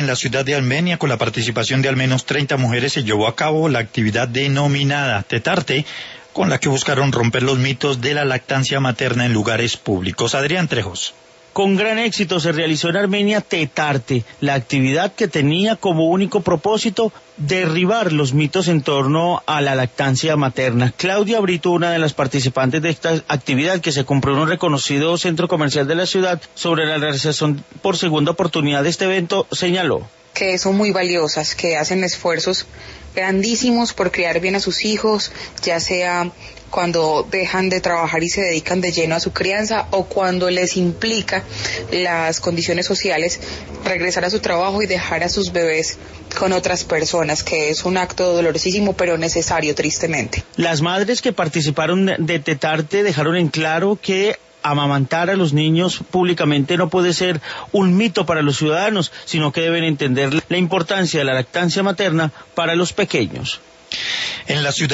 la ciudad de Armenia, con la participación de al menos 30 mujeres, se llevó a cabo la actividad denominada Tetarte, con la que buscaron romper los mitos de la lactancia materna en lugares públicos. Adrián Trejos. Con gran éxito se realizó en Armenia Tetarte, la actividad que tenía como único propósito derribar los mitos en torno a la lactancia materna. Claudia Brito, una de las participantes de esta actividad que se compró en un reconocido centro comercial de la ciudad, sobre la realización por segunda oportunidad de este evento, señaló que son muy valiosas, que hacen esfuerzos grandísimos por criar bien a sus hijos, ya sea cuando dejan de trabajar y se dedican de lleno a su crianza, o cuando les implica las condiciones sociales regresar a su trabajo y dejar a sus bebés con otras personas, que es un acto dolorosísimo pero necesario, tristemente. Las madres que participaron de Tetarte dejaron en claro que amamantar a los niños públicamente no puede ser un mito para los ciudadanos, sino que deben entender la importancia de la lactancia materna para los pequeños. En la ciudad